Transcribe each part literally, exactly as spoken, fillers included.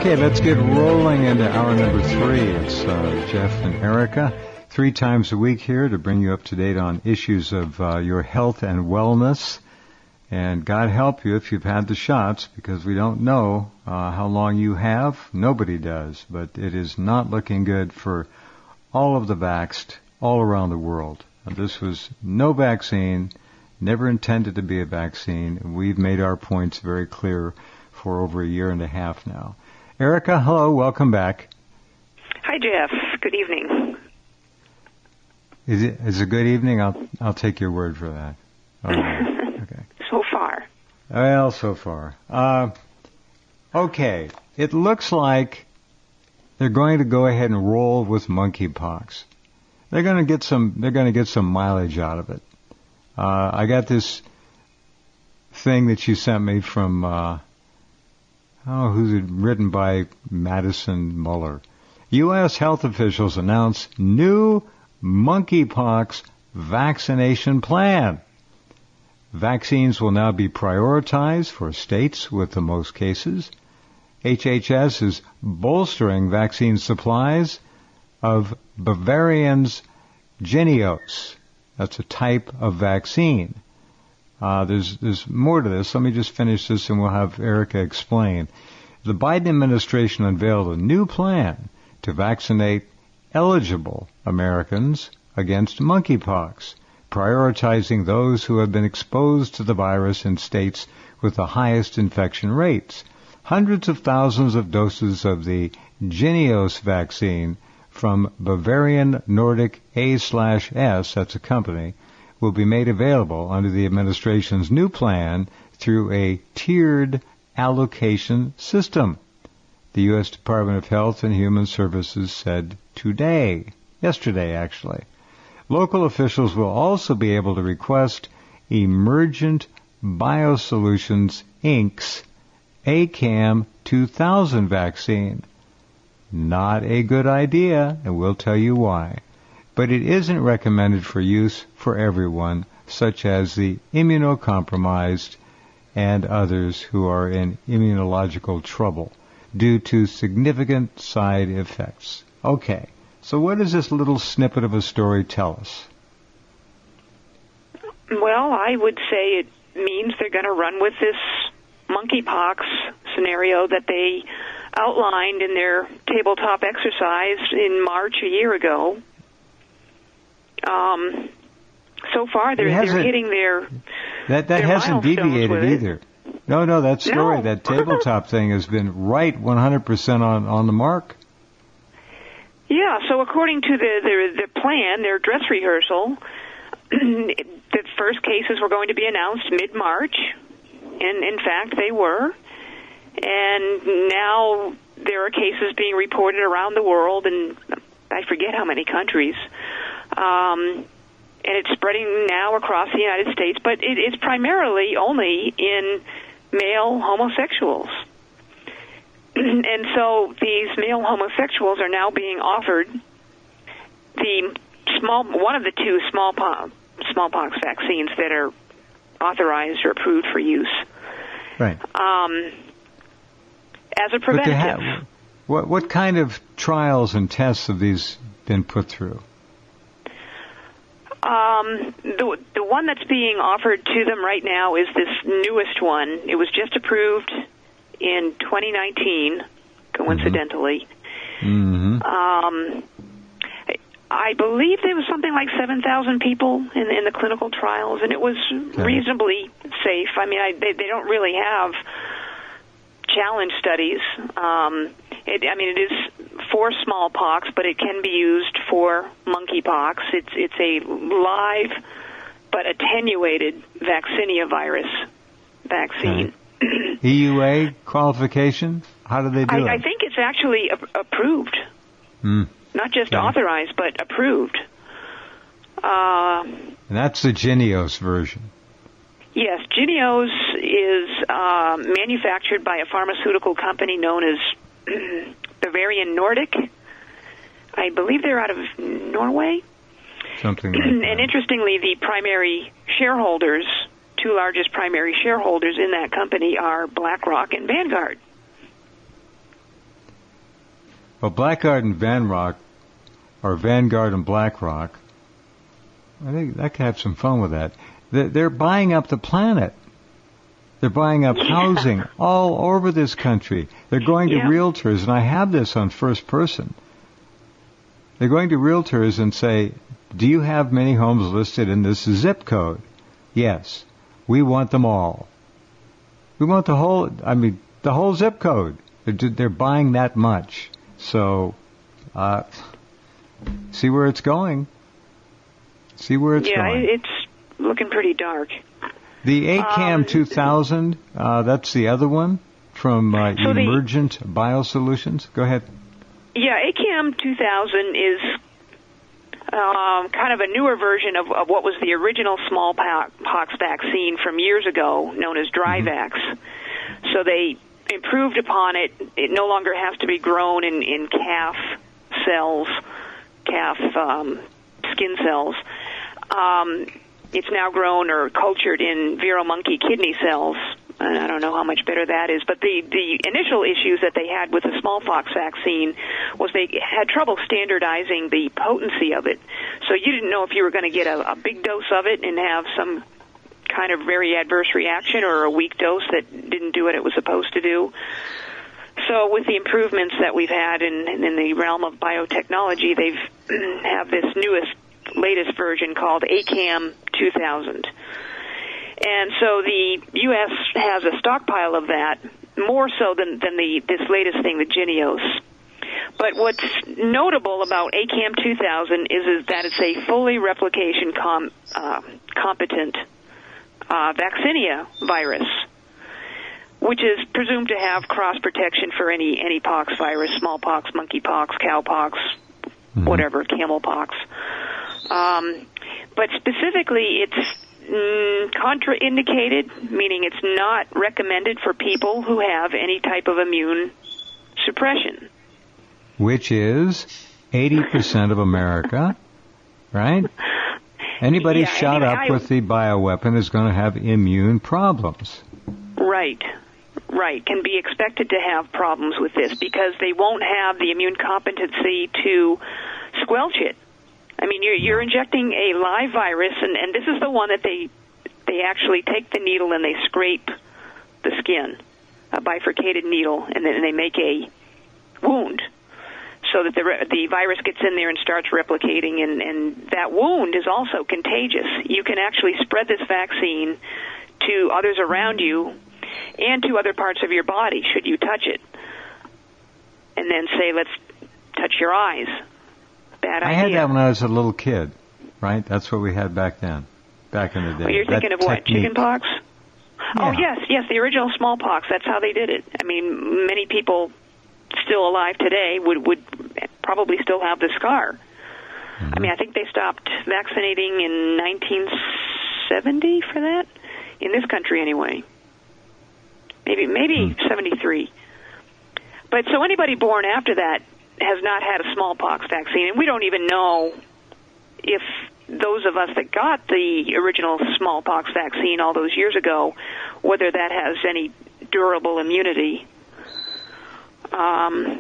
Okay, let's get rolling into hour number three. It's uh, Jeff and Erica, three times a week here to bring you up to date on issues of uh, your health and wellness. And God help you if you've had the shots, because we don't know uh, how long you have. Nobody does, but it is not looking good for all of the vaxxed all around the world. And this was no vaccine, never intended to be a vaccine. We've made our points very clear for over a year and a half now. Erica, hello, welcome back. Hi, Jeff. Good evening. Is it is it a good evening? I'll I'll take your word for that. Okay. Okay. So far. Well, so far. Uh, okay. It looks like they're going to go ahead and roll with monkeypox. They're going to get some. They're going to get some mileage out of it. Uh, I got this thing that you sent me from. Uh, Oh, who's it written by Madison Muller? U S health officials announce new monkeypox vaccination plan. Vaccines will now be prioritized for states with the most cases. H H S is bolstering vaccine supplies of Bavarian's Jynneos. That's a type of vaccine. Uh, there's, there's more to this. Let me just finish this and we'll have Erica explain. The Biden administration unveiled a new plan to vaccinate eligible Americans against monkeypox, prioritizing those who have been exposed to the virus in states with the highest infection rates. Hundreds of thousands of doses of the Jynneos vaccine from Bavarian Nordic A slash S, that's a company, will be made available under the administration's new plan through a tiered allocation system, the U S Department of Health and Human Services said today, yesterday actually. Local officials will also be able to request Emergent Biosolutions, Incorporated's A C A M two thousand vaccine. Not a good idea, and we'll tell you why. But it isn't recommended for use for everyone, such as the immunocompromised and others who are in immunological trouble due to significant side effects. Okay, so what does this little snippet of a story tell us? Well, I would say it means they're going to run with this monkeypox scenario that they outlined in their tabletop exercise in March a year ago. Um, so far, they're, they're hitting their that that their hasn't deviated either. No, no, that story, no. that tabletop thing has been right one hundred percent on on the mark. Yeah. So according to the the, the plan, their dress rehearsal, the first cases were going to be announced mid-March, and in fact, they were. And now there are cases being reported around the world, and I forget how many countries. Um, and it's spreading now across the United States, but it, it's primarily only in male homosexuals. And so these male homosexuals are now being offered the small, one of the two smallpox, smallpox vaccines that are authorized or approved for use. Right. Um, as a preventative. Ha- what, what kind of trials and tests have these been put through? Um, the the one that's being offered to them right now is this newest one. It was just approved in twenty nineteen, coincidentally. Mm-hmm. Um, I believe there was something like seven thousand people in, in the clinical trials, and it was okay. reasonably safe. I mean, I, they, they don't really have challenge studies. Um, it, I mean, it is for smallpox, but it can be used for monkeypox. It's it's a live but attenuated vaccinia virus vaccine. Okay. E U A qualification? How do they do I, it? I think it's actually a- approved. Mm. Not just okay. authorized, but approved. Uh, and that's the Jynneos version. Yes, Jynneos is uh, manufactured by a pharmaceutical company known as Bavarian Nordic. I believe they're out of Norway. Something like that. And interestingly, the primary shareholders, two largest primary shareholders in that company are BlackRock and Vanguard. Well, Blackguard and Van Rock, or Vanguard and BlackRock, I think I could have some fun with that. They're, they're buying up the planet. They're buying up housing all over this country. They're going to yeah. realtors, and I have this on first person. They're going to realtors and say, do you have many homes listed in this zip code? Yes. We want them all. We want the whole, I mean, the whole zip code. They're, they're buying that much. So, uh, see where it's going. See where it's yeah, going. Yeah, it's looking pretty dark. The A CAM um, two thousand, uh, that's the other one from uh, so Emergent the, Biosolutions. Go ahead. Yeah, A CAM two thousand is um, kind of a newer version of, of what was the original smallpox vaccine from years ago, known as Dryvax. Mm-hmm. So they improved upon it. It no longer has to be grown in, in calf cells, calf um, skin cells. Um, it's now grown or cultured in Vero monkey kidney cells. And I don't know how much better that is. But the, the initial issues that they had with the smallpox vaccine was they had trouble standardizing the potency of it. So you didn't know if you were going to get a, a big dose of it and have some kind of very adverse reaction or a weak dose that didn't do what it was supposed to do. So with the improvements that we've had in, in the realm of biotechnology, they've have this newest, latest version called A CAM two thousand. And so the U S has a stockpile of that, more so than, than the this latest thing, the Jynneos. But what's notable about A CAM two thousand is, is that it's a fully replication com, uh, competent uh, vaccinia virus, which is presumed to have cross protection for any any pox virus, smallpox, monkeypox, cowpox, mm-hmm. whatever, camelpox. Um, but specifically, it's mm, contraindicated, meaning it's not recommended for people who have any type of immune suppression. Which is eighty percent of America, right? Anybody yeah, shot anyway, up I, with the bioweapon is going to have immune problems. Right. Right, can be expected to have problems with this because they won't have the immune competency to squelch it. I mean, you're, you're injecting a live virus, and, and this is the one that they they actually take the needle and they scrape the skin, a bifurcated needle, and then they make a wound so that the the virus gets in there and starts replicating, and, and that wound is also contagious. You can actually spread this vaccine to others around you and to other parts of your body should you touch it. And then say, let's touch your eyes. Bad idea. I had that when I was a little kid, right? That's what we had back then, back in the day. Well, you're thinking that of what, technique. chickenpox? Yeah. Oh, yes, yes, the original smallpox. That's how they did it. I mean, many people still alive today would, would probably still have the scar. Mm-hmm. I mean, I think they stopped vaccinating in nineteen seventy for that, in this country anyway. Maybe maybe mm. seventy-three. But so anybody born after that has not had a smallpox vaccine, and we don't even know if those of us that got the original smallpox vaccine all those years ago, whether that has any durable immunity. Um,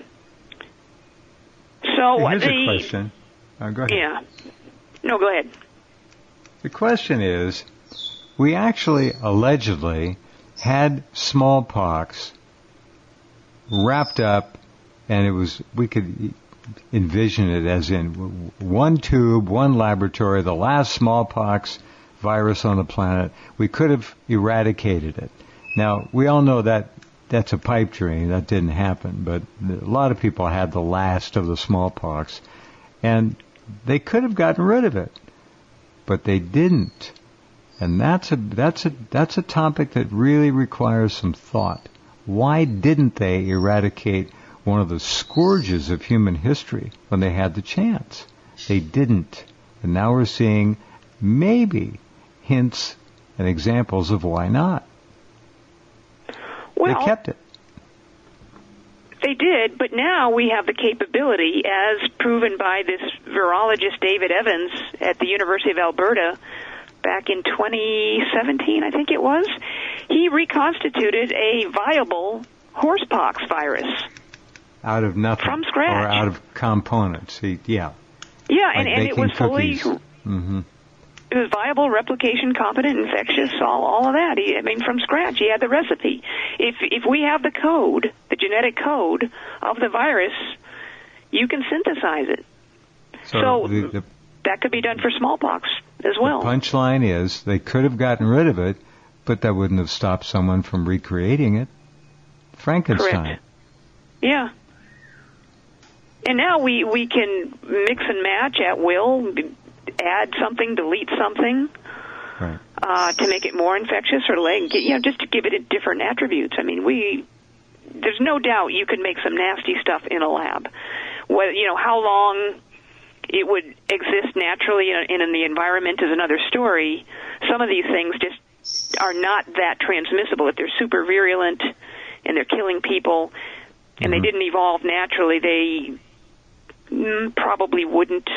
so Here's the, a question. Uh, go ahead. Yeah. No, go ahead. The question is, we actually allegedly had smallpox wrapped up, and it was, we could envision it as in one tube, one laboratory, the last smallpox virus on the planet. We could have eradicated it. Now, we all know that that's a pipe dream. That didn't happen, but a lot of people had the last of the smallpox, and they could have gotten rid of it, but they didn't. And that's a that's a that's a topic that really requires some thought. Why didn't they eradicate one of the scourges of human history when they had the chance? They didn't. And now we're seeing maybe hints and examples of why not. Well, they kept it. They did, but now we have the capability, as proven by this virologist David Evans at the University of Alberta, back in twenty seventeen, I think it was. He reconstituted a viable horsepox virus. out of nothing. From scratch. Or out of components. He, yeah. Yeah, like and, and it was cookies. fully... Mm-hmm. It was viable, replication, competent, infectious, all, all of that. He, I mean, from scratch, he had the recipe. If if we have the code, the genetic code of the virus, you can synthesize it. So, so the, the, that could be done for smallpox as well. The punchline is they could have gotten rid of it, but that wouldn't have stopped someone from recreating it. Frankenstein. Correct. Yeah. And now we, we can mix and match at will, add something, delete something, right. uh, to make it more infectious or like, you know, just to give it different attributes. I mean, we, there's no doubt you can make some nasty stuff in a lab. Well, you know, how long it would exist naturally in, in the environment is another story. Some of these things just are not that transmissible. If they're super virulent and they're killing people and mm-hmm. they didn't evolve naturally, they mm, probably wouldn't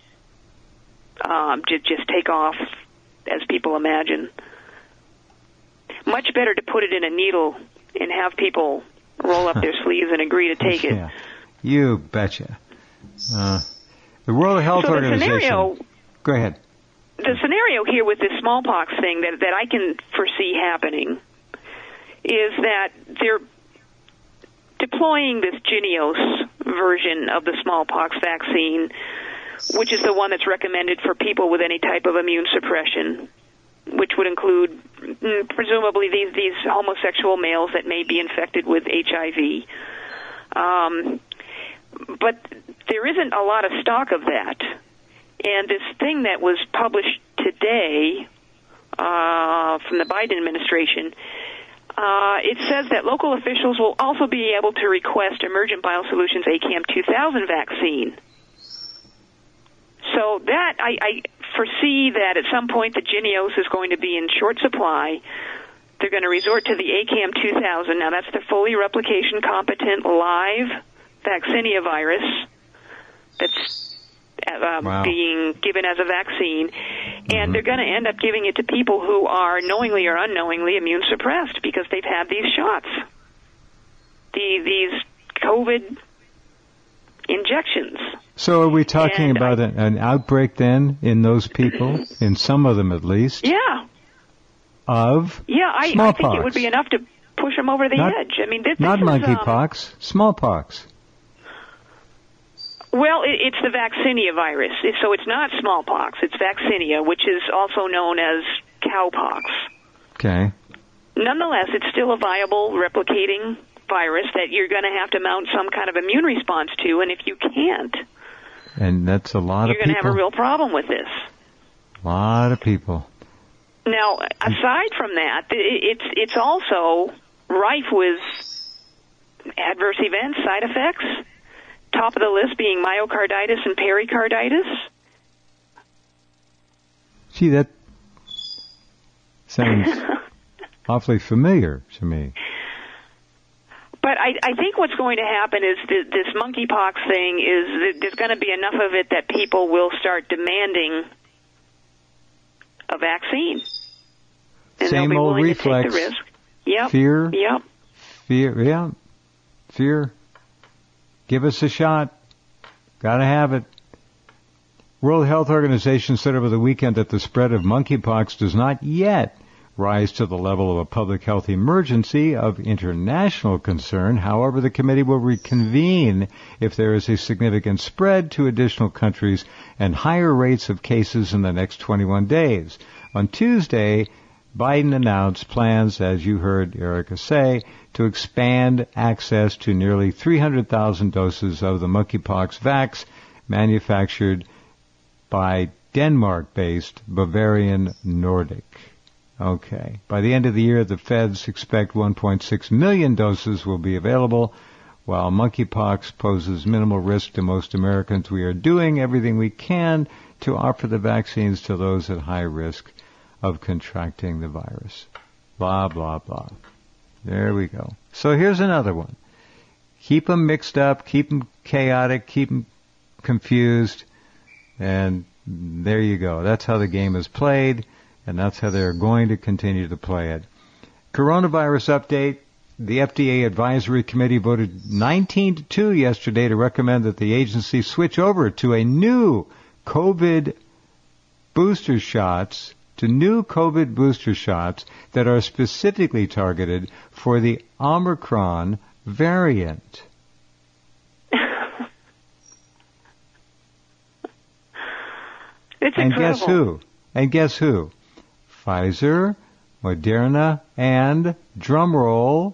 um, just, just take off as people imagine. Much better to put it in a needle and have people roll up their sleeves and agree to take it. Yeah. You betcha. Uh, the World Health so Organization. The scenario, Go ahead. The scenario here with this smallpox thing that, that I can foresee happening is that they're deploying this Jynneos version of the smallpox vaccine, which is the one that's recommended for people with any type of immune suppression, which would include mm, presumably these, these homosexual males that may be infected with H I V. Um, but there isn't a lot of stock of that. And this thing that was published today uh, from the Biden administration, uh, it says that local officials will also be able to request Emergent BioSolutions ACAM two thousand vaccine. So that, I, I foresee that at some point the Jynneos is going to be in short supply. They're going to resort to the ACAM two thousand. Now, that's the fully replication competent live vaccinia virus that's uh, wow. being given as a vaccine. And mm-hmm. they're going to end up giving it to people who are knowingly or unknowingly immune suppressed because they've had these shots, the, these COVID injections. So are we talking and about I, an, an outbreak then in those people, in some of them at least? Yeah. Of Yeah, I, I think it would be enough to push them over the not, edge. I mean, this, not this monkeypox, um, smallpox. Well, it, it's the vaccinia virus, so it's not smallpox. It's vaccinia, which is also known as cowpox. Okay. Nonetheless, it's still a viable replicating virus that you're going to have to mount some kind of immune response to, and if you can't, and that's a lot of people. You're going to have a real problem with this. A lot of people. Now, aside from that, it's it's also rife with adverse events, side effects. Top of the list being myocarditis and pericarditis. Gee, that sounds awfully familiar to me. But I, I think what's going to happen is that this monkeypox thing is that there's going to be enough of it that people will start demanding a vaccine. And Same they'll be old willing reflex. to take the risk. Yep. Fear. Yep. Fear. Yeah. Fear. Give us a shot. Gotta have it. World Health Organization said over the weekend that the spread of monkeypox does not yet rise to the level of a public health emergency of international concern. However, the committee will reconvene if there is a significant spread to additional countries and higher rates of cases in the next twenty-one days. On Tuesday, Biden announced plans, as you heard Erica say, to expand access to nearly three hundred thousand doses of the monkeypox vax manufactured by Denmark-based Bavarian Nordic. Okay. By the end of the year, the feds expect one point six million doses will be available. While monkeypox poses minimal risk to most Americans, we are doing everything we can to offer the vaccines to those at high risk of contracting the virus. Blah, blah, blah. There we go. So here's another one. Keep them mixed up, keep them chaotic, keep them confused, and there you go. That's how the game is played, and that's how they're going to continue to play it. Coronavirus update. the F D A Advisory Committee voted nineteen to two yesterday to recommend that the agency switch over to a new COVID booster shots, to new COVID booster shots that are specifically targeted for the Omicron variant. It's and incredible. guess who? And guess who? Pfizer, Moderna, and, drumroll,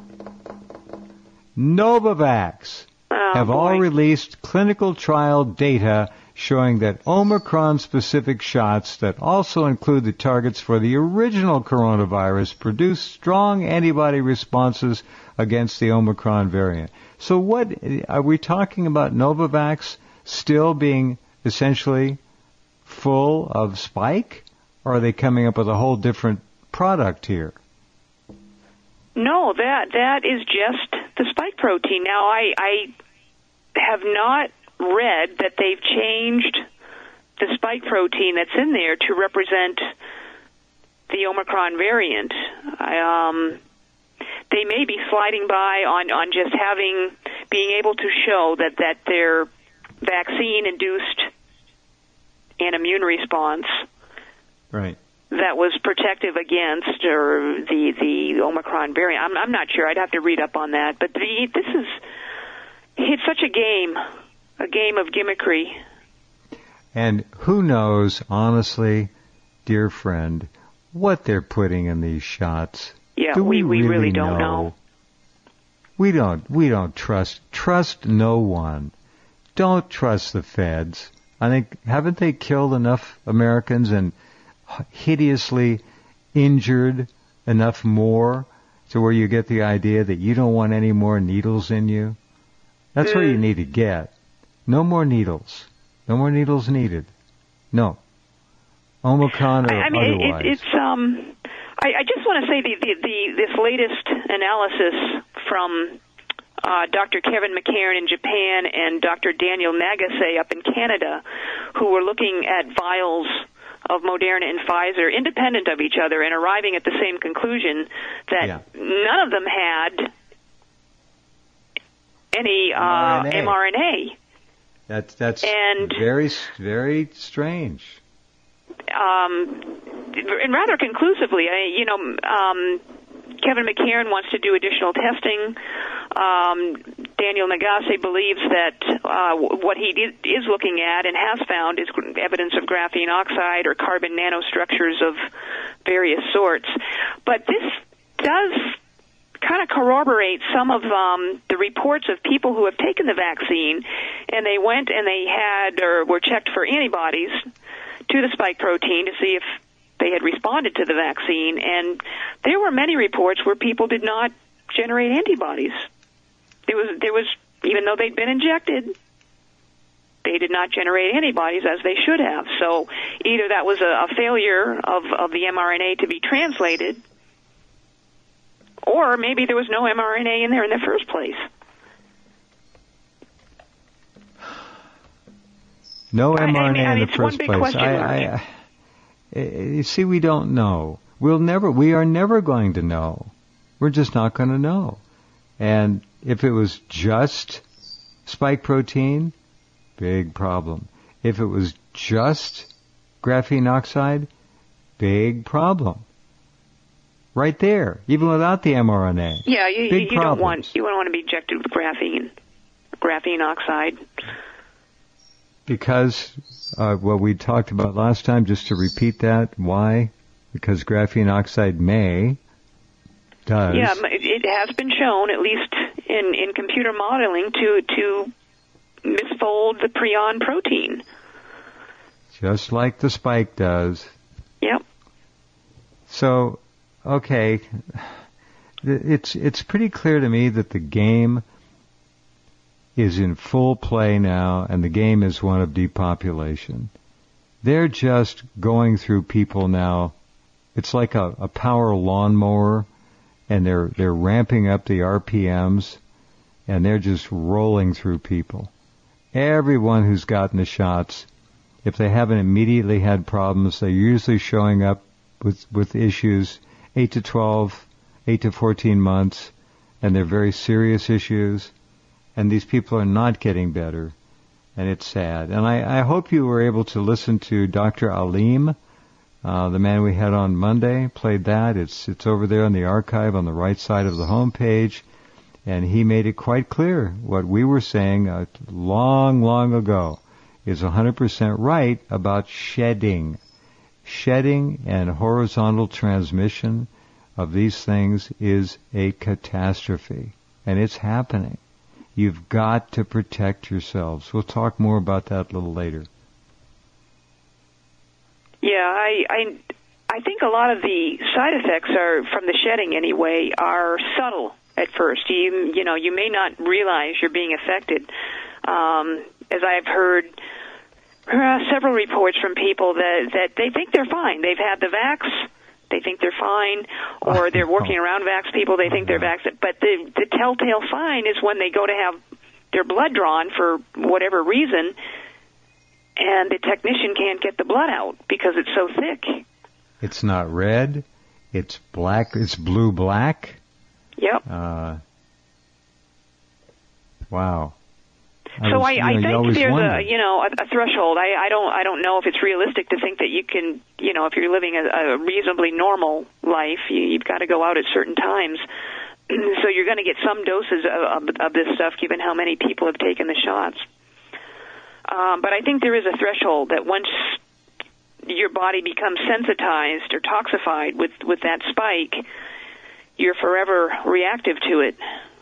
Novavax oh, have boy. all released clinical trial data showing that Omicron-specific shots that also include the targets for the original coronavirus produce strong antibody responses against the Omicron variant. So what, are we talking about Novavax still being essentially full of spike, or are they coming up with a whole different product here? No, that that is just the spike protein. Now, I, I have not read that they've changed the spike protein that's in there to represent the Omicron variant. I, um, they may be sliding by on, on just having, being able to show that, that their vaccine induced an immune response. Right. That was protective against or the the Omicron variant. I'm I'm not sure. I'd have to read up on that. But the, this is it's such a game, a game of gimmickry. And who knows, honestly, dear friend, what they're putting in these shots? Yeah, Do we, we, we really, really don't know? know. We don't. We don't trust. Trust no one. Don't trust the feds. I think haven't they killed enough Americans and hideously injured enough more to where you get the idea that you don't want any more needles in you? That's mm. where you need to get. No more needles. No more needles needed. No. Omicron or I, I mean, otherwise. It, it's um. I, I just want to say the, the, the this latest analysis from uh, Doctor Kevin McCairn in Japan and Doctor Daniel Nagase up in Canada, who were looking at vials of Moderna and Pfizer independent of each other and arriving at the same conclusion that yeah. none of them had any uh, mRNA. mRNA. That's that's and, very very strange. Um, and rather conclusively, I, you know, um, Kevin McCairn wants to do additional testing. Um, Daniel Nagase believes that uh, what he did, is looking at and has found is evidence of graphene oxide or carbon nanostructures of various sorts. But this does kind of corroborate some of um, the reports of people who have taken the vaccine, and they went and they had or were checked for antibodies to the spike protein to see if they had responded to the vaccine, and there were many reports where people did not generate antibodies. There was, there was, even though they'd been injected, they did not generate antibodies as they should have. So either that was a, a failure of, of the mRNA to be translated, or maybe there was no mRNA in there in the first place. No mRNA I, I mean, in I the first place. I, I, I, I, you see, we don't know. We'll never. We are never going to know. We're just not going to know. And if it was just spike protein, big problem. If it was just graphene oxide, big problem. Right there, even without the mRNA. Yeah, you, big you don't problems. want you don't want to be injected with graphene, graphene oxide. Because, uh, what we talked about last time, just to repeat that, why? Because graphene oxide may, does. Yeah, it has been shown, at least in, in computer modeling, to, to misfold the prion protein. Just like the spike does. Yep. So, okay, it's, it's pretty clear to me that the game is in full play now, and the game is one of depopulation. They're just going through people now. It's like a, a power lawnmower, and they're they're ramping up the R P Ms, and they're just rolling through people. Everyone who's gotten the shots, if they haven't immediately had problems, they're usually showing up with with issues eight to twelve, eight to fourteen months, and they're very serious issues, and these people are not getting better, and it's sad. And I, I hope you were able to listen to Doctor Alim, uh, the man we had on Monday, played that. It's it's over there in the archive on the right side of the home page, and he made it quite clear what we were saying uh, long, long ago is one hundred percent right about shedding. Shedding and horizontal transmission of these things is a catastrophe, and it's happening. You've got to protect yourselves. We'll talk more about that a little later. Yeah, I, I, I think a lot of the side effects are from the shedding anyway are subtle at first. You, you know, you may not realize you're being affected. Um, as I've heard uh, several reports from people that that they think they're fine. They've had the vax. They think they're fine, or they're working around vax people. They think they're vaccinated. But the, the telltale sign is when they go to have their blood drawn for whatever reason, and the technician can't get the blood out because it's so thick. It's not red. It's black. It's blue-black. Yep. Uh, wow. I so was, I, you know, I think there's wonder. a you know a, a threshold. I, I don't I don't know if it's realistic to think that you can you know if you're living a, a reasonably normal life, you, you've got to go out at certain times. So you're going to get some doses of, of, of this stuff, given how many people have taken the shots. Um, but I think there is a threshold that once your body becomes sensitized or toxified with with that spike, you're forever reactive to it.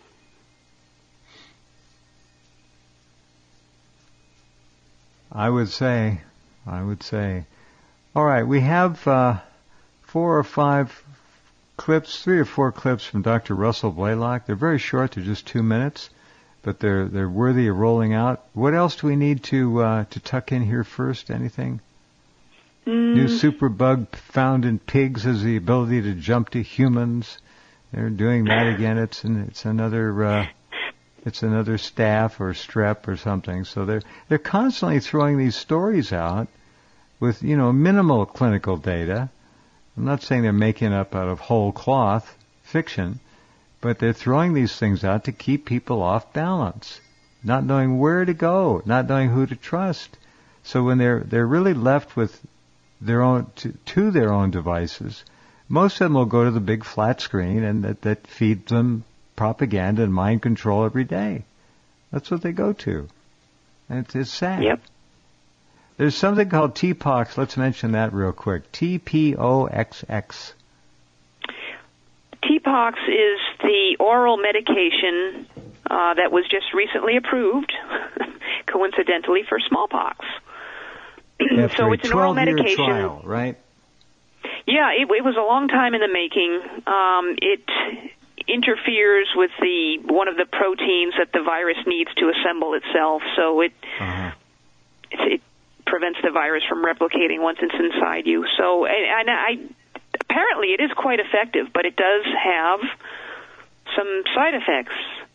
I would say, I would say. All right, we have uh, four or five clips, three or four clips from Doctor Russell Blaylock. They're very short; they're just two minutes, but they're they're worthy of rolling out. What else do we need to uh, to tuck in here first? Anything? Mm. New superbug found in pigs has the ability to jump to humans. They're doing that again. It's an, it's another. Uh, It's another staph or strep or something. So they're they're constantly throwing these stories out with, you know, minimal clinical data. I'm not saying they're making up out of whole cloth fiction, but they're throwing these things out to keep people off balance, not knowing where to go, not knowing who to trust. So when they're they're really left with their own to, to their own devices, most of them will go to the big flat screen, and that, that feeds them propaganda and mind control every day. That's what they go to. And it's, it's sad. Yep. There's something called T POXX. Let's mention that real quick. T P O X X. T POXX is the oral medication uh, that was just recently approved, coincidentally, for smallpox. After so a it's an oral medication. Trial, right? Yeah, it, it was a long time in the making. Um, it interferes with the one of the proteins that the virus needs to assemble itself, so it, uh-huh. it it prevents the virus from replicating once it's inside you. So, and, and I apparently it is quite effective, but it does have some side effects,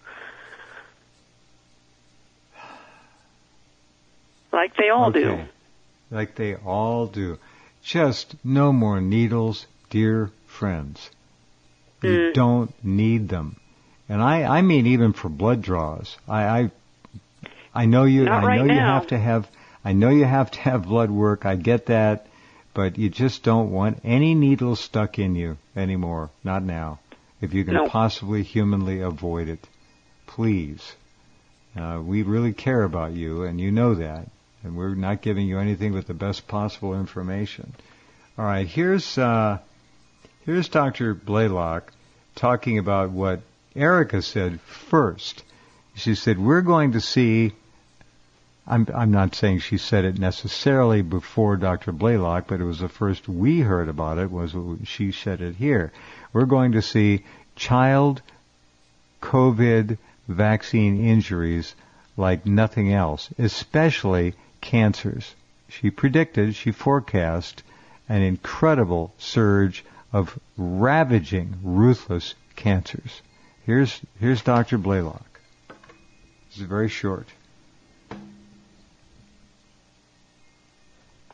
like they all okay. do. Like they all do. Just no more needles, dear friends. You mm. don't need them, and I, I mean even for blood draws. I, I, I know you. Not I right know now. you have to have. I know you have to have blood work. I get that, but you just don't want any needles stuck in you anymore. Not now. If you can nope. possibly humanly avoid it, please. Uh, we really care about you, and you know that, and we're not giving you anything but the best possible information. All right, here's. Uh, Here's Doctor Blaylock talking about what Erica said first. She said, we're going to see, I'm, I'm not saying she said it necessarily before Doctor Blaylock, but it was the first we heard about it, was she said it here. We're going to see child COVID vaccine injuries like nothing else, especially cancers. She predicted, she forecast an incredible surge of ravaging, ruthless cancers. Here's here's Doctor Blaylock. This is very short.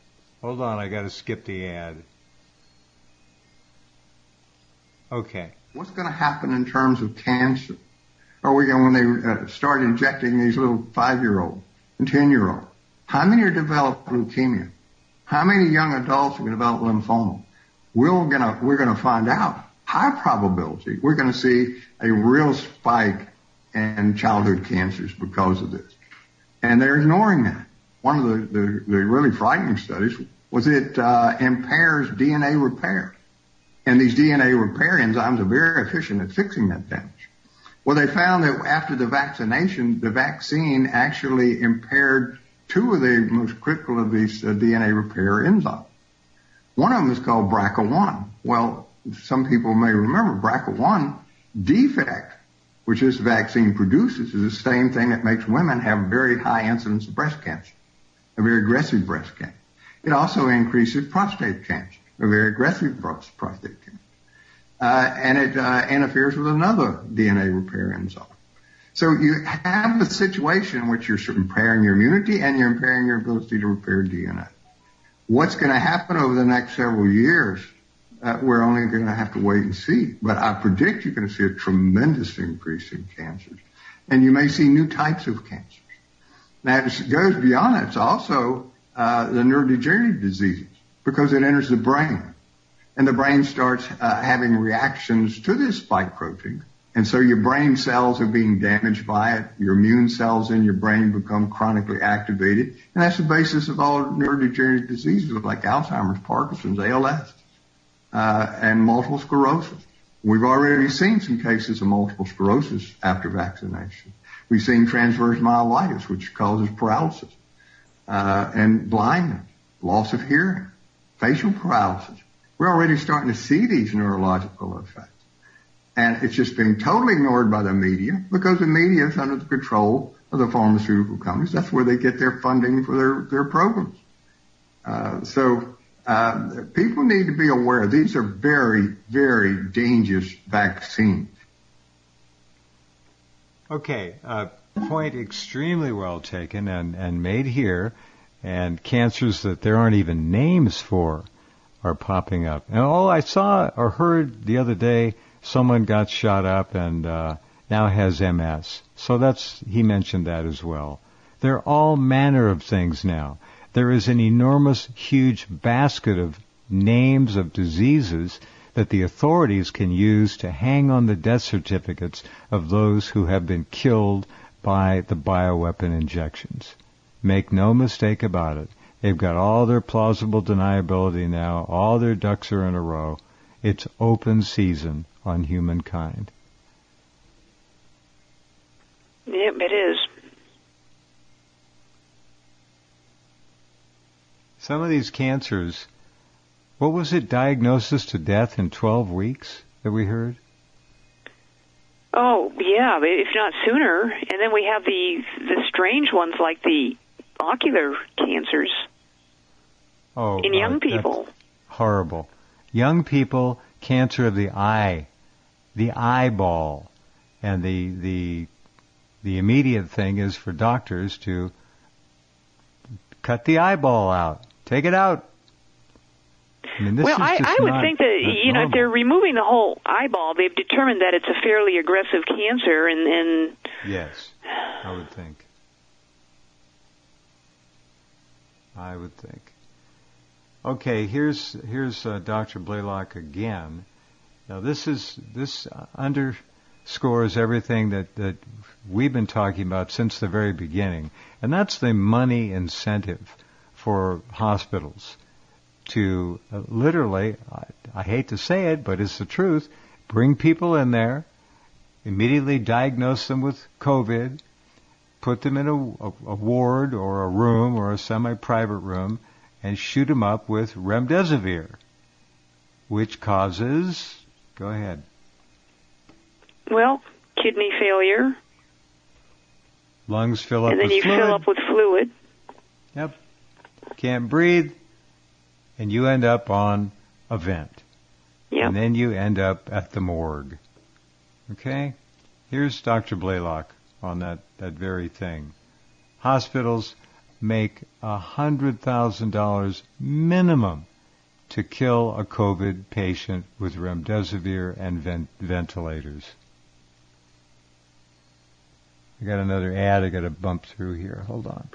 Hold on, I got to skip the ad. Okay, what's going to happen in terms of cancer? Are we going, when they uh, start injecting these little five-year-olds and ten-year-olds, how many are developing leukemia? How many young adults are going to develop lymphoma? We're going to, we're going to find out. High probability, we're going to see a real spike in childhood cancers because of this. And they're ignoring that. One of the, the, the really frightening studies was it uh, impairs D N A repair. And these D N A repair enzymes are very efficient at fixing that damage. Well, they found that after the vaccination, the vaccine actually impaired two of the most critical of these uh, D N A repair enzymes. One of them is called B R C A one. Well, some people may remember B R C A one defect, which this vaccine produces, is the same thing that makes women have very high incidence of breast cancer, a very aggressive breast cancer. It also increases prostate cancer, a very aggressive prostate cancer. Uh, and it uh, interferes with another D N A repair enzyme. So you have a situation in which you're impairing your immunity and you're impairing your ability to repair D N A. What's going to happen over the next several years, uh, we're only going to have to wait and see. But I predict you're going to see a tremendous increase in cancers. And you may see new types of cancers. Now, it goes beyond that. It's also uh, the neurodegenerative diseases, because it enters the brain. And the brain starts uh, having reactions to this spike protein. And so your brain cells are being damaged by it. Your immune cells in your brain become chronically activated. And that's the basis of all neurodegenerative diseases like Alzheimer's, Parkinson's, A L S, uh, and multiple sclerosis. We've already seen some cases of multiple sclerosis after vaccination. We've seen transverse myelitis, which causes paralysis, uh, and blindness, loss of hearing, facial paralysis. We're already starting to see these neurological effects. And it's just being totally ignored by the media because the media is under the control of the pharmaceutical companies. That's where they get their funding for their, their programs. Uh, so, uh, people need to be aware these are very, very dangerous vaccines. Okay, uh, point extremely well taken and, and made here. And cancers that there aren't even names for are popping up. And oh, I saw or heard the other day someone got shot up and uh, now has M S. So that's, he mentioned that as well. There are all manner of things now. There is an enormous, huge basket of names of diseases that the authorities can use to hang on the death certificates of those who have been killed by the bioweapon injections. Make no mistake about it. They've got all their plausible deniability now. All their ducks are in a row. It's open season on humankind. Yep, it is. Some of these cancers, what was it, diagnosis to death in twelve weeks that we heard? Oh, yeah, if not sooner. And then we have the the strange ones like the ocular cancers oh, in young uh, people. Horrible. Young people, cancer of the eye, the eyeball. And the the the immediate thing is for doctors to cut the eyeball out. Take it out. I mean, this well, is I, just I would not, think that, you know, normal. if they're removing the whole eyeball, they've determined that it's a fairly aggressive cancer, and, and yes, I would think. I would think. Okay, here's here's uh, Doctor Blaylock again. Now this is this underscores everything that that we've been talking about since the very beginning, and that's the money incentive for hospitals to uh, literally, I, I hate to say it, but it's the truth, bring people in there, immediately diagnose them with COVID, put them in a, a, a ward or a room or a semi-private room, and shoot them up with remdesivir, which causes, go ahead. Well, kidney failure. Lungs fill up and then with you fluid. fill up with fluid. Yep. Can't breathe. And you end up on a vent. Yep. And then you end up at the morgue. Okay? Here's Doctor Blaylock on that, that very thing. Hospitals make one hundred thousand dollars minimum to kill a COVID patient with remdesivir and vent- ventilators. I got another ad I got to bump through here. Hold on.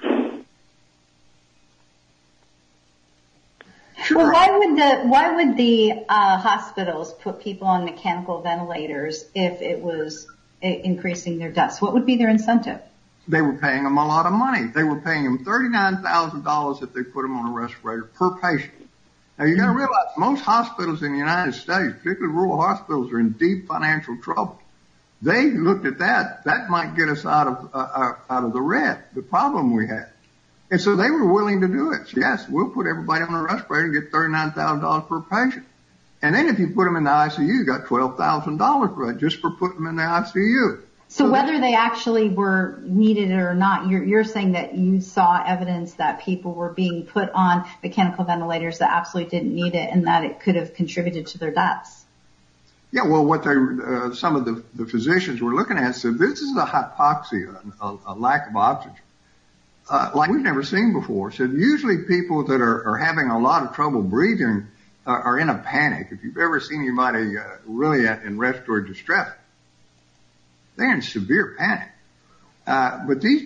Well, why would the why would the uh, hospitals put people on mechanical ventilators if it was uh, increasing their deaths? What would be their incentive? They were paying them a lot of money. They were paying them thirty-nine thousand dollars if they put them on a respirator per patient. Now you got to realize most hospitals in the United States, particularly rural hospitals, are in deep financial trouble. They looked at that. That might get us out of uh, out of the red. The problem we had. And so they were willing to do it. Yes, we'll put everybody on a respirator and get thirty-nine thousand dollars per patient. And then if you put them in the I C U, you got twelve thousand dollars for it just for putting them in the I C U. So, so whether they actually were needed or not, you're, you're saying that you saw evidence that people were being put on mechanical ventilators that absolutely didn't need it and that it could have contributed to their deaths. Yeah, well, what they, uh, some of the, the physicians were looking at said this is a hypoxia, a, a lack of oxygen. Uh, like we've never seen before. So usually people that are, are having a lot of trouble breathing are, are in a panic. If you've ever seen anybody uh, really in respiratory distress, they're in severe panic. Uh, but these...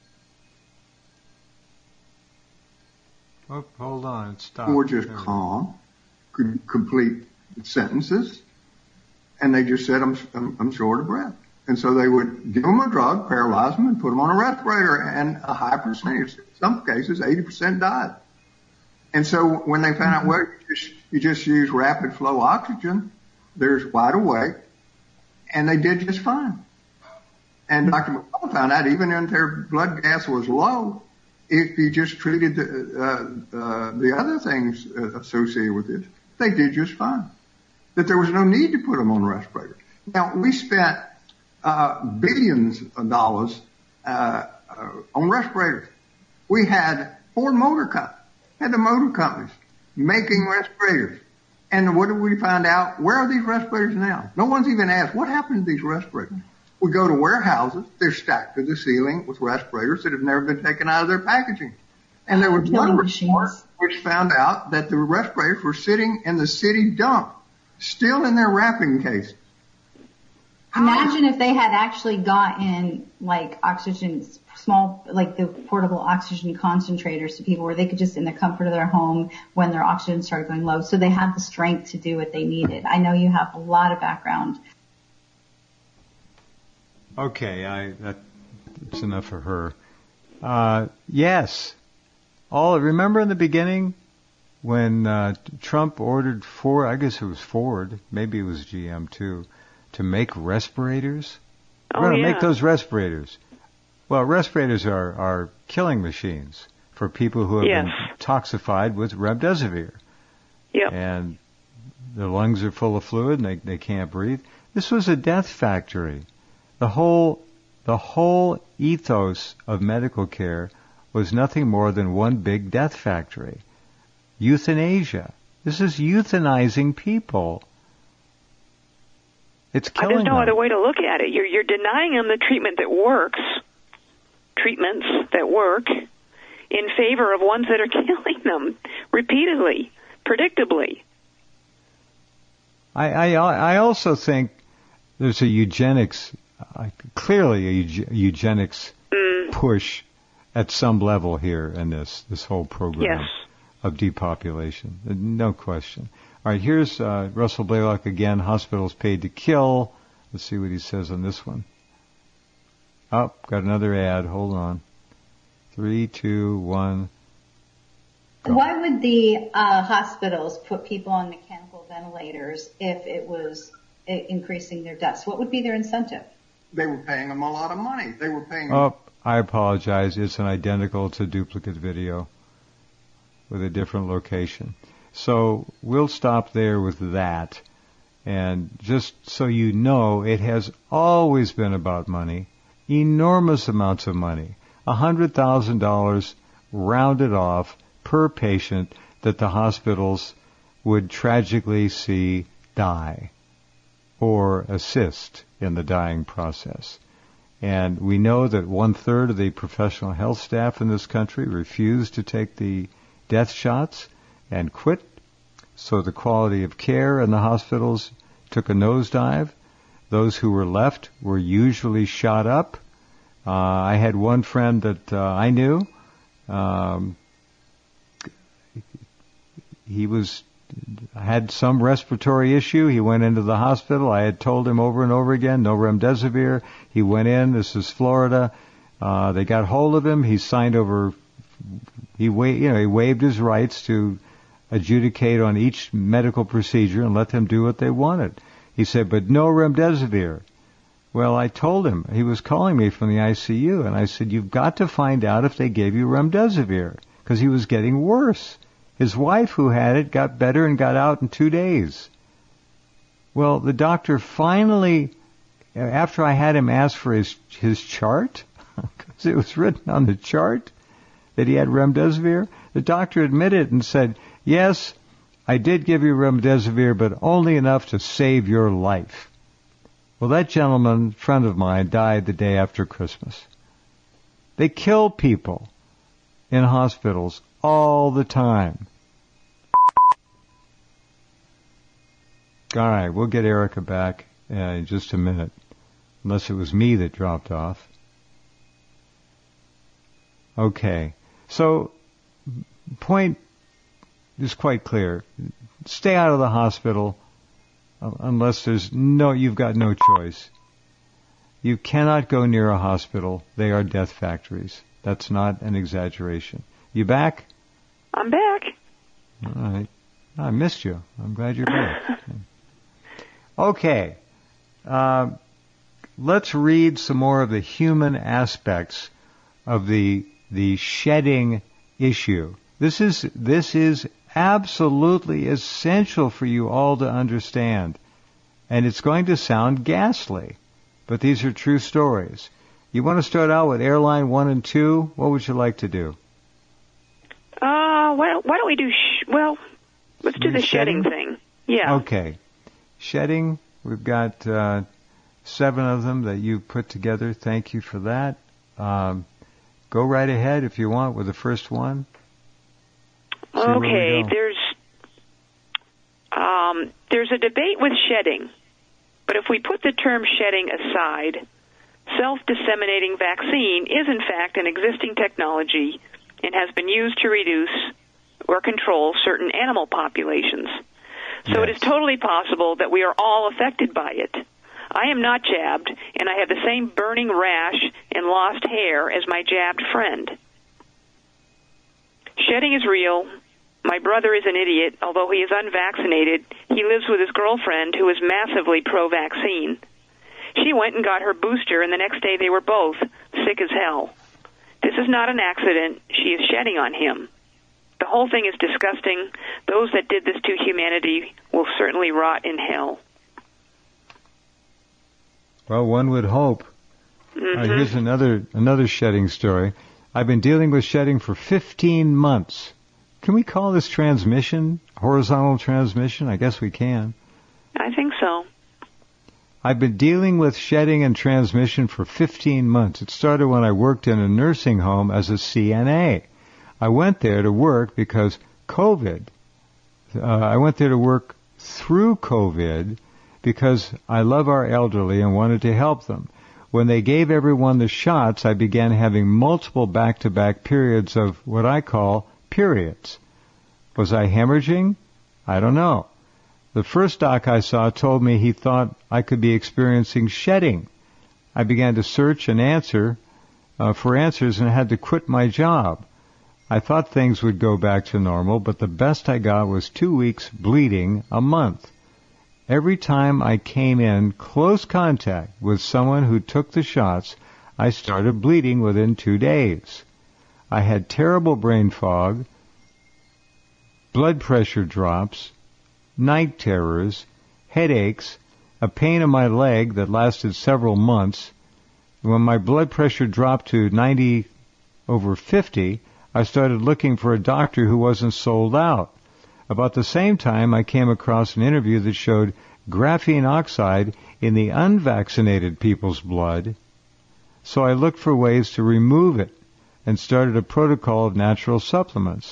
Oh, hold on, stop. Were just calm, could complete sentences, and they just said, I'm, I'm, I'm short of breath. And so they would give them a drug, paralyze them, and put them on a respirator, and a high percentage, in some cases, eighty percent died. And so when they found out, well, you just, you just use rapid flow oxygen, there's wide awake, and they did just fine. And Doctor McCullough found out even if their blood gas was low, if you just treated the, uh, uh, the other things associated with it, they did just fine. That there was no need to put them on respirators. Now, we spent Uh, billions of dollars uh, uh, on respirators. We had Ford Motor Company, had the motor companies making respirators. And what did we find out? Where are these respirators now? No one's even asked, what happened to these respirators? We go to warehouses, they're stacked to the ceiling with respirators that have never been taken out of their packaging. And there was one report which found out that the respirators were sitting in the city dump, still in their wrapping case. Imagine if they had actually gotten like oxygen, small, like the portable oxygen concentrators to people where they could just in the comfort of their home when their oxygen started going low. So they had the strength to do what they needed. I know you have a lot of background. Okay, I, that's enough for her. Uh, yes. All, remember in the beginning when, uh, Trump ordered Ford, I guess it was Ford, maybe it was G M too, to make respirators? We're oh, going to yeah. make those respirators. Well, respirators are, are killing machines for people who have yes. been toxified with remdesivir. Yep. And their lungs are full of fluid and they, they can't breathe. This was a death factory. The whole, the whole ethos of medical care was nothing more than one big death factory. Euthanasia. This is euthanizing people. It's killing There's no them. other way to look at it. You're, you're denying them the treatment that works, treatments that work, in favor of ones that are killing them repeatedly, predictably. I, I, I also think there's a eugenics, uh, clearly a euge- eugenics mm. push at some level here in this, this whole program yes. of depopulation. No question. All right, here's uh, Russell Blaylock again, hospitals paid to kill. Let's see what he says on this one. Oh, got another ad. Hold on. Three, two, one. Go. Why would the uh, hospitals put people on mechanical ventilators if it was uh, increasing their deaths? What would be their incentive? They were paying them a lot of money. They were paying. Oh, I apologize. It's an identical, it's a duplicate video with a different location. So we'll stop there with that. And just so you know, it has always been about money, enormous amounts of money, one hundred thousand dollars rounded off per patient that the hospitals would tragically see die or assist in the dying process. And we know that one-third of the professional health staff in this country refuse to take the death shots and quit. So the quality of care in the hospitals took a nosedive. Those who were left were usually shot up. Uh, I had one friend that uh, I knew. Um, he was had some respiratory issue. He went into the hospital. I had told him over and over again, no remdesivir. He went in. This is Florida. Uh, they got hold of him. He signed over. He wa- you know, he waived his rights to adjudicate on each medical procedure and let them do what they wanted. He said, but no remdesivir. Well, I told him. He was calling me from the I C U, and I said, you've got to find out if they gave you remdesivir, because he was getting worse. His wife, who had it, got better and got out in two days. Well, the doctor finally, after I had him ask for his his chart, because it was written on the chart that he had remdesivir, the doctor admitted and said, yes, I did give you remdesivir, but only enough to save your life. Well, that gentleman, friend of mine, died the day after Christmas. They kill people in hospitals all the time. All right, we'll get Erica back uh, in just a minute, unless it was me that dropped off. Okay, so point is quite clear. Stay out of the hospital uh, unless there's no, you've got no choice. You cannot go near a hospital. They are death factories. That's not an exaggeration. You back? I'm back. All right. I missed you. I'm glad you're back. Okay. Uh, let's read some more of the human aspects of the the shedding issue. This is this is absolutely essential for you all to understand. And it's going to sound ghastly, but these are true stories. You want to start out with airline one and two? What would you like to do? Uh, well, why don't we do, sh- well, let's do the shedding, shedding thing. Yeah. Okay. Shedding, we've got uh, seven of them that you put together. Thank you for that. Um, go right ahead if you want with the first one. See okay, there's um, there's a debate with shedding, but if we put the term shedding aside, self-disseminating vaccine is in fact an existing technology and has been used to reduce or control certain animal populations. So yes. It is totally possible that we are all affected by it. I am not jabbed, and I have the same burning rash and lost hair as my jabbed friend. Shedding is real. My brother is an idiot. Although he is unvaccinated, he lives with his girlfriend, who is massively pro-vaccine. She went and got her booster, and the next day they were both sick as hell. This is not an accident. She is shedding on him. The whole thing is disgusting. Those that did this to humanity will certainly rot in hell. Well, one would hope. Mm-hmm. Uh, here's another another shedding story. I've been dealing with shedding for fifteen months. Can we call this transmission, horizontal transmission? I guess we can. I think so. I've been dealing with shedding and transmission for fifteen months. It started when I worked in a nursing home as a C N A. I went there to work because COVID, uh, I went there to work through COVID because I love our elderly and wanted to help them. When they gave everyone the shots, I began having multiple back-to-back periods of what I call periods. Was I hemorrhaging? I don't know. The first doc I saw told me he thought I could be experiencing shedding. I began to search and answer uh, for answers and had to quit my job. I thought things would go back to normal, but the best I got was two weeks bleeding a month. Every time I came in close contact with someone who took the shots, I started bleeding within two days. I had terrible brain fog, blood pressure drops, night terrors, headaches, a pain in my leg that lasted several months. When my blood pressure dropped to ninety over fifty, I started looking for a doctor who wasn't sold out. About the same time, I came across an interview that showed graphene oxide in the unvaccinated people's blood. So I looked for ways to remove it and started a protocol of natural supplements.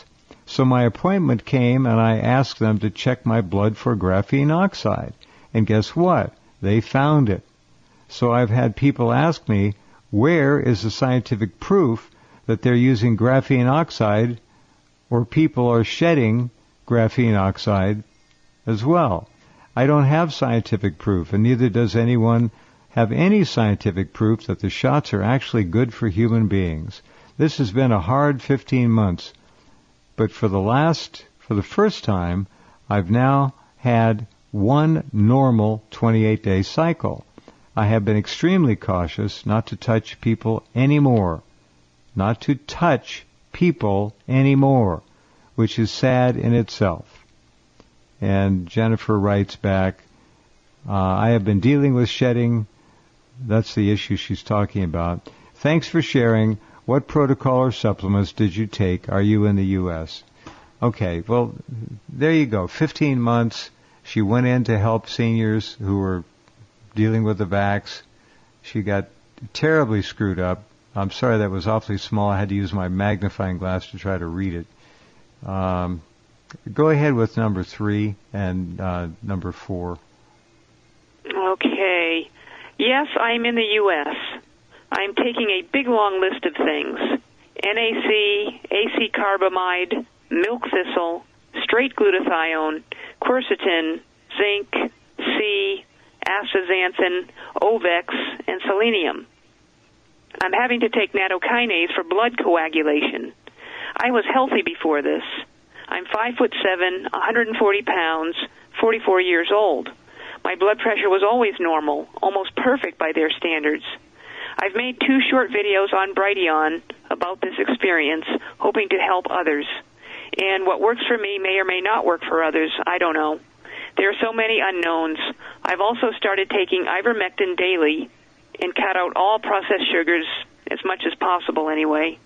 So my appointment came, and I asked them to check my blood for graphene oxide. And guess what? They found it. So I've had people ask me, where is the scientific proof that they're using graphene oxide, or people are shedding graphene oxide as well? I don't have scientific proof, and neither does anyone have any scientific proof that the shots are actually good for human beings. This has been a hard fifteen months, but for the last, for the first time, I've now had one normal twenty-eight day cycle. I have been extremely cautious not to touch people anymore. Not to touch people anymore, which is sad in itself. And Jennifer writes back, uh, I have been dealing with shedding. That's the issue she's talking about. Thanks for sharing. What protocol or supplements did you take? Are you in the U S? Okay, well, there you go. fifteen months. She went in to help seniors who were dealing with the vax. She got terribly screwed up. I'm sorry, that was awfully small. I had to use my magnifying glass to try to read it. Um, go ahead with number three and uh, number four. Okay. Yes, I'm in the U S. I'm taking a big long list of things. N A C, A C carbamide, milk thistle, straight glutathione, quercetin, zinc, C, astaxanthin, Ovex, and selenium. I'm having to take nattokinase for blood coagulation. I was healthy before this. I'm five foot seven, one hundred forty pounds, forty-four years old. My blood pressure was always normal, almost perfect by their standards. I've made two short videos on Brighteon about this experience, hoping to help others. And what works for me may or may not work for others. I don't know. There are so many unknowns. I've also started taking ivermectin daily and cut out all processed sugars as much as possible anyway.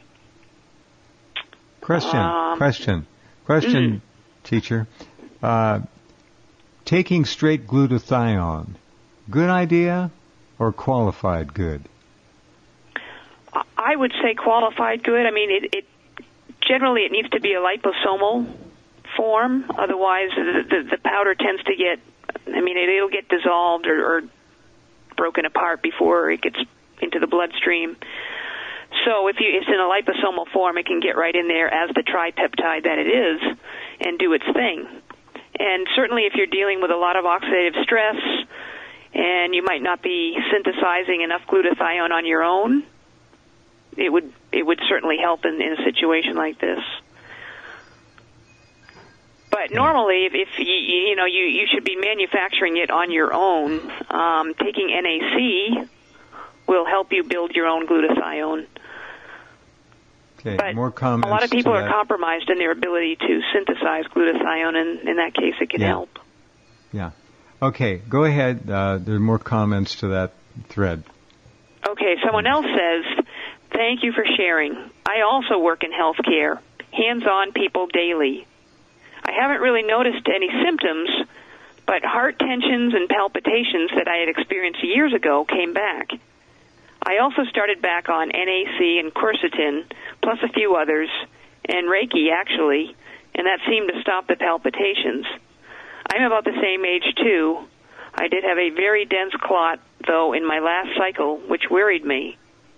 Question, um, question, question, mm-hmm. teacher. Uh, taking straight glutathione, good idea or qualified good? I would say qualified good. I mean, it, it generally it needs to be a liposomal form. Otherwise, the, the, the powder tends to get, I mean, it, it'll get dissolved or, or broken apart before it gets into the bloodstream. So if you, it's in a liposomal form, it can get right in there as the tripeptide that it is and do its thing. And certainly if you're dealing with a lot of oxidative stress and you might not be synthesizing enough glutathione on your own, it would it would certainly help in, in a situation like this. But normally, if, if you, you know, you, you should be manufacturing it on your own. Um, taking N A C will help you build your own glutathione. Okay, but more comments. A lot of people are that. compromised in their ability to synthesize glutathione, and in that case, it can yeah. help. Yeah. Okay, go ahead. Uh, there are more comments to that thread. Okay, someone else says, thank you for sharing. I also work in healthcare, hands-on people daily. I haven't really noticed any symptoms, but heart tensions and palpitations that I had experienced years ago came back. I also started back on N A C and quercetin, plus a few others, and Reiki, actually, and that seemed to stop the palpitations. I'm about the same age, too. I did have a very dense clot, though, in my last cycle, which worried me.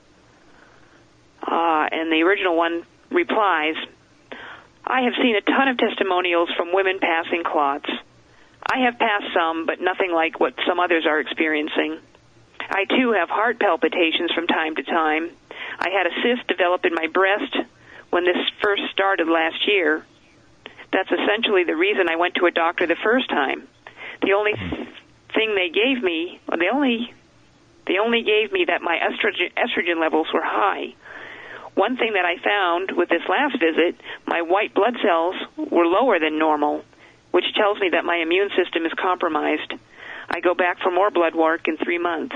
Uh, and the original one replies, I have seen a ton of testimonials from women passing clots. I have passed some, but nothing like what some others are experiencing. I, too, have heart palpitations from time to time. I had a cyst develop in my breast when this first started last year. That's essentially the reason I went to a doctor the first time. The only thing they gave me, well, they only, they only gave me that my estrogen, estrogen levels were high. One thing that I found with this last visit, my white blood cells were lower than normal, which tells me that my immune system is compromised. I go back for more blood work in three months.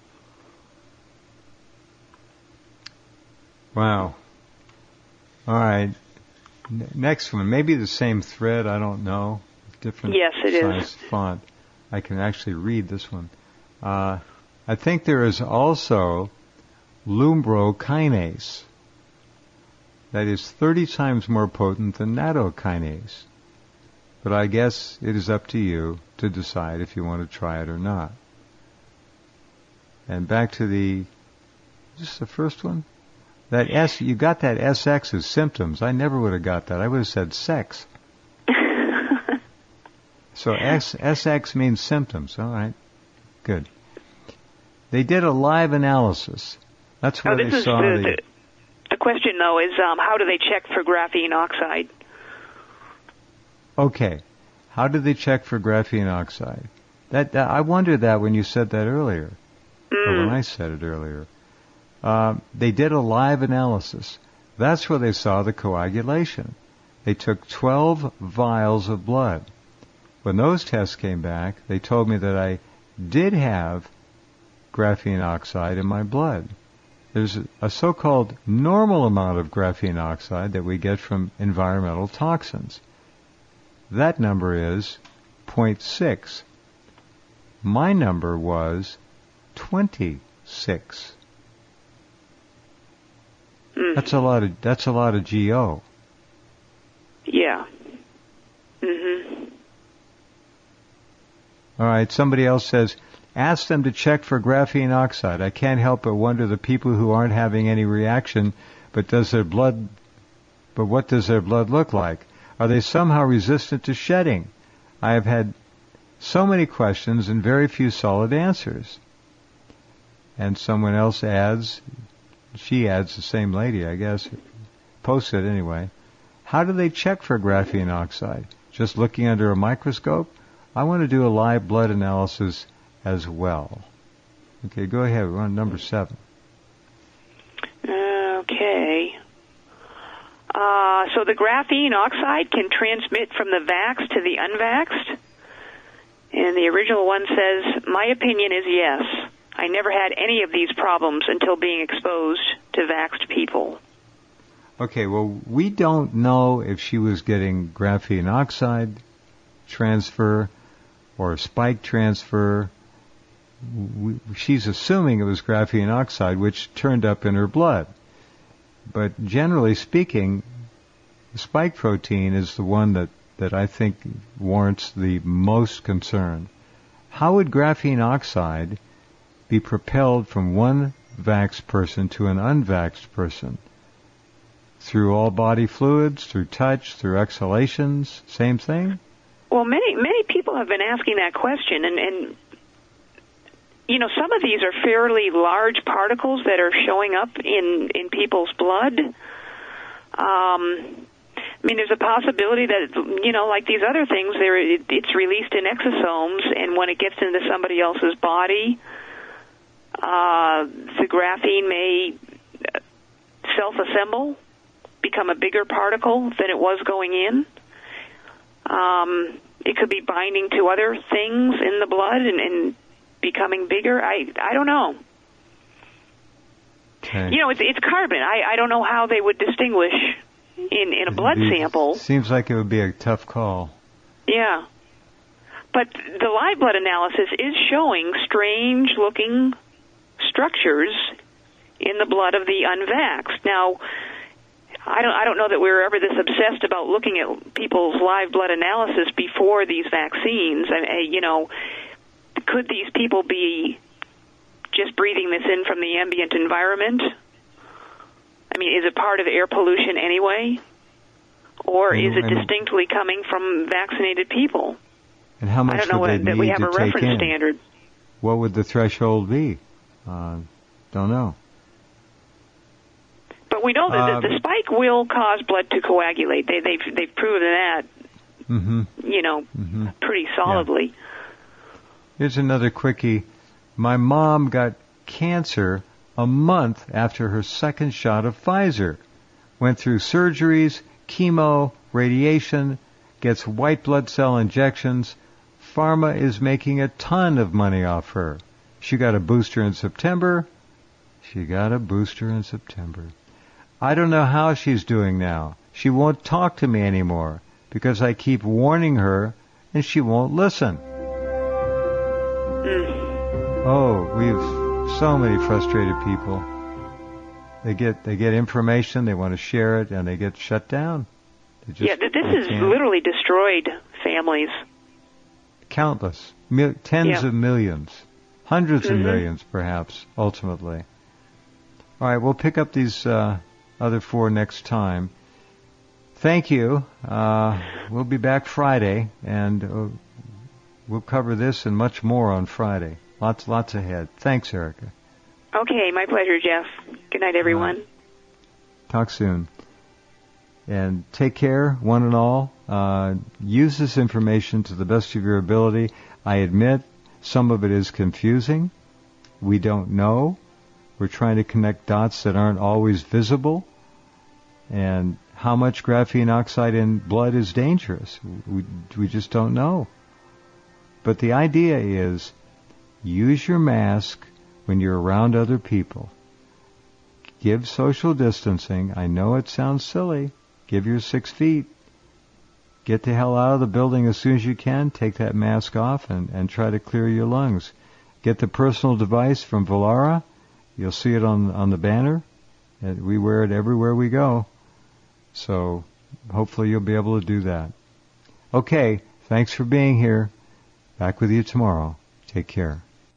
Wow. All right. N- next one. Maybe the same thread. I don't know. Different yes, it size is. font. I can actually read this one. Uh, I think there is also lumbrokinase. that is thirty times more potent than nattokinase. But I guess it is up to you to decide if you want to try it or not. And back to the, is this the first one? That S, you got that S X as symptoms. I never would have got that. I would have said sex. So S, SX means symptoms. All right. Good. They did a live analysis. That's where oh, this they is saw the, the... the... The question, though, is um, how do they check for graphene oxide? Okay. How did they check for graphene oxide? That, that I wondered that when you said that earlier. Mm. Or when I said it earlier. Um, they did a live analysis. That's where they saw the coagulation. They took twelve vials of blood. When those tests came back, they told me that I did have graphene oxide in my blood. There's a, a so-called normal amount of graphene oxide that we get from environmental toxins. That number is zero point six. My number was twenty-six. Mm. That's a lot of that's a lot of G O. Yeah. Mhm. All right, somebody else says, ask them to check for graphene oxide. I can't help but wonder the people who aren't having any reaction, but does their blood, but what does their blood look like? Are they somehow resistant to shedding? I have had so many questions and very few solid answers. And someone else adds, she adds, the same lady, I guess, posts it anyway. How do they check for graphene oxide? Just looking under a microscope? I want to do a live blood analysis as well. Okay, go ahead. We're on number seven. Okay. Uh, so the graphene oxide can transmit from the vaxxed to the unvaxxed? And the original one says, my opinion is yes. I never had any of these problems until being exposed to vaxxed people. Okay, well, we don't know if she was getting graphene oxide transfer or spike transfer. We, she's assuming it was graphene oxide, which turned up in her blood. But generally speaking, the spike protein is the one that, that I think warrants the most concern. How would graphene oxide be propelled from one vaxxed person to an unvaxxed person? Through all body fluids, through touch, through exhalations, same thing? Well, many many people have been asking that question, and, and you know, some of these are fairly large particles that are showing up in, in people's blood. Um, I mean, there's a possibility that, you know, like these other things, there it, it's released in exosomes, and when it gets into somebody else's body, uh, the graphene may self-assemble, become a bigger particle than it was going in. Um, it could be binding to other things in the blood and, and becoming bigger. I I don't know. Okay. You know, it's it's carbon. I, I don't know how they would distinguish in, in a blood It sample. Seems like it would be a tough call. Yeah. But the live blood analysis is showing strange-looking structures in the blood of the unvaxxed. Now, I don't I don't know that we were ever this obsessed about looking at people's live blood analysis before these vaccines. I, you know, could these people be just breathing this in from the ambient environment? I mean, is it part of air pollution anyway? Or is it distinctly coming from vaccinated people? And how much I don't know would what, they that we need have to a take reference in? standard. What would the threshold be? Uh, don't know. But we know that Uh, the, the spike will cause blood to coagulate. They, they've they've proven that, mm-hmm. you know, Mm-hmm. pretty solidly. Yeah. Here's another quickie. My mom got cancer a month after her second shot of Pfizer. Went through surgeries, chemo, radiation, gets white blood cell injections. Pharma is making a ton of money off her. She got a booster in September. She got a booster in September. I don't know how she's doing now. She won't talk to me anymore because I keep warning her and she won't listen. Mm. Oh, we have so many frustrated people. They get they get information, they want to share it, and they get shut down. They just, yeah, th- this has can't. literally destroyed families. Countless, mil- tens Yeah. of millions, hundreds Mm-hmm. of millions, perhaps, ultimately. All right, we'll pick up these uh, other four next time. Thank you. Uh, we'll be back Friday, and uh, we'll cover this and much more on Friday. Lots, lots ahead. Thanks, Erica. Okay, my pleasure, Jeff. Good night, everyone. Right. Talk soon. And take care, one and all. Uh, use this information to the best of your ability. I admit some of it is confusing. We don't know. We're trying to connect dots that aren't always visible. And how much graphene oxide in blood is dangerous? We, we just don't know. But the idea is use your mask when you're around other people. Give social distancing. I know it sounds silly. Give your six feet. Get the hell out of the building as soon as you can. Take that mask off and, and try to clear your lungs. Get the personal device from Vollara. You'll see it on on the banner. And we wear it everywhere we go. So hopefully you'll be able to do that. Okay, thanks for being here. Back with you tomorrow. Take care.